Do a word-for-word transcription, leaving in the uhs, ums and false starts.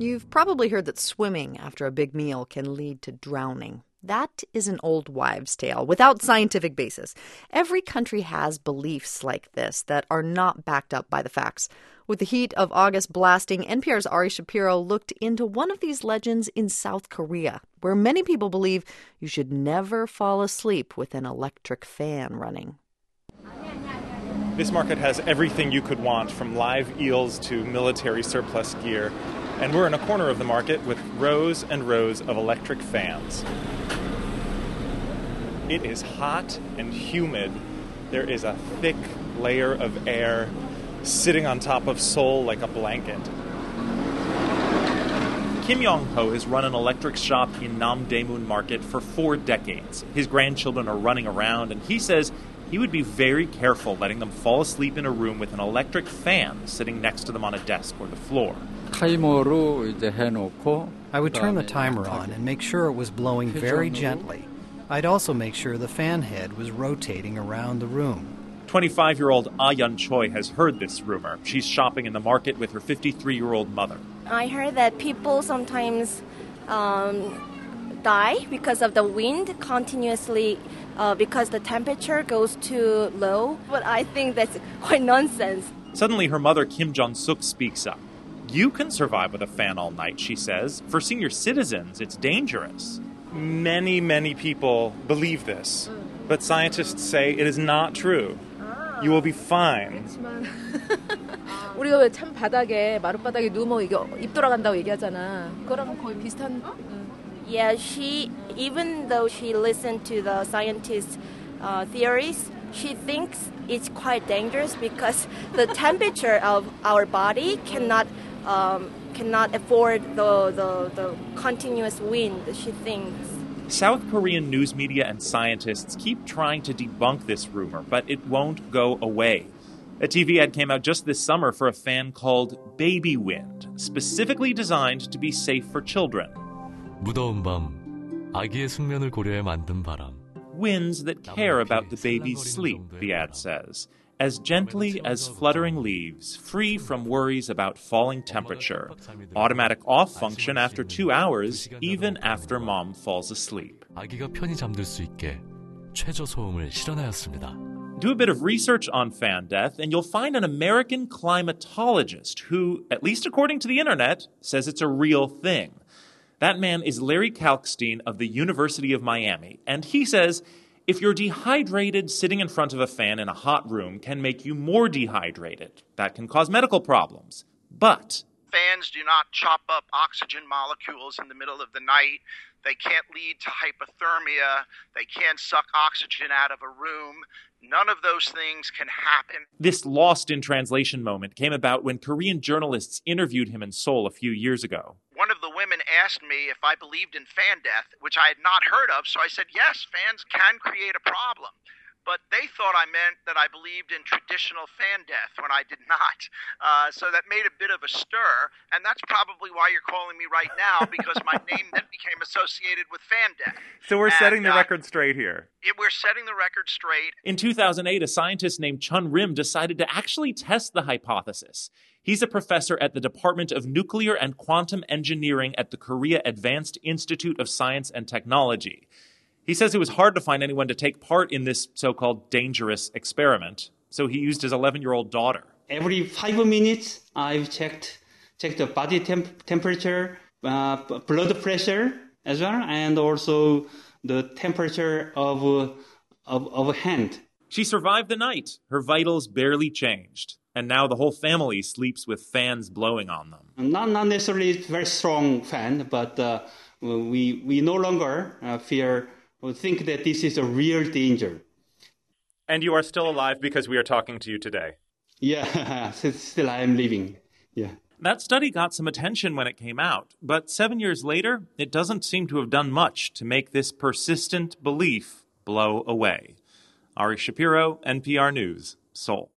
You've probably heard that swimming after a big meal can lead to drowning. That is an old wives' tale without scientific basis. Every country has beliefs like this that are not backed up by the facts. With the heat of August blasting, N P R's Ari Shapiro looked into one of these legends in South Korea, where many people believe you should never fall asleep with an electric fan running. This market has everything you could want, from live eels to military surplus gear. And we're in a corner of the market with rows and rows of electric fans. It is hot and humid. There is a thick layer of air sitting on top of Seoul like a blanket. Kim Yong-ho has run an electric shop in Namdaemun Market for four decades. His grandchildren are running around, and he says he would be very careful letting them fall asleep in a room with an electric fan sitting next to them on a desk or the floor. I would turn the timer on and make sure it was blowing very gently. I'd also make sure the fan head was rotating around the room. twenty-five-year-old Ah Yun Choi has heard this rumor. She's shopping in the market with her fifty-three-year-old mother. I heard that people sometimes um, die because of the wind continuously, uh, because the temperature goes too low. But I think that's quite nonsense. Suddenly, her mother, Kim Jong-suk, speaks up. You can survive with a fan all night, she says. For senior citizens, it's dangerous. Many, many people believe this, but scientists say it is not true. You will be fine. 우리가 왜 찬 바닥에 마룻바닥에 누우면 이게 입 돌아간다고 얘기하잖아. 그거랑 거의 비슷한. Yeah, she even though she listened to the scientists' uh, theories, she thinks it's quite dangerous because the temperature of our body cannot um, cannot afford the, the the continuous wind, she thinks. South Korean news media and scientists keep trying to debunk this rumor, but it won't go away. A T V ad came out just this summer for a fan called Baby Wind, specifically designed to be safe for children. 무더운 밤, 아기의 숙면을 고려해 만든 바람. Winds that care about the baby's sleep, the ad says. As gently as fluttering leaves, free from worries about falling temperature. Automatic off function after two hours, even after mom falls asleep. 아기가 편히 잠들 수 있게 최저 소음을 실현하였습니다. Do a bit of research on fan death, and you'll find an American climatologist who, at least according to the internet, says it's a real thing. That man is Larry Kalkstein of the University of Miami, and he says if you're dehydrated, sitting in front of a fan in a hot room can make you more dehydrated. That can cause medical problems. But fans do not chop up oxygen molecules in the middle of the night. They can't lead to hypothermia. They can't suck oxygen out of a room. None of those things can happen. This lost in translation moment came about when Korean journalists interviewed him in Seoul a few years ago. One of the women asked me if I believed in fan death, which I had not heard of, so I said, yes, fans can create a problem. But they thought I meant that I believed in traditional fan death when I did not. Uh, so that made a bit of a stir, and that's probably why you're calling me right now, because my name then became associated with fan death. So we're and, setting the uh, record straight here. It, we're setting the record straight. In two thousand eight, a scientist named Chun Rim decided to actually test the hypothesis. He's a professor at the Department of Nuclear and Quantum Engineering at the Korea Advanced Institute of Science and Technology. He says it was hard to find anyone to take part in this so-called dangerous experiment, so he used his eleven-year-old daughter. Every five minutes, I've checked checked the body temp- temperature, uh, blood pressure as well, and also the temperature of, uh, of of a hand. She survived the night. Her vitals barely changed. And now the whole family sleeps with fans blowing on them. Not, not necessarily a very strong fan, but uh, we, we no longer uh, fear or think that this is a real danger. And you are still alive because we are talking to you today. Yeah, still I am living. Yeah. That study got some attention when it came out, but seven years later, it doesn't seem to have done much to make this persistent belief blow away. Ari Shapiro, N P R News, Seoul.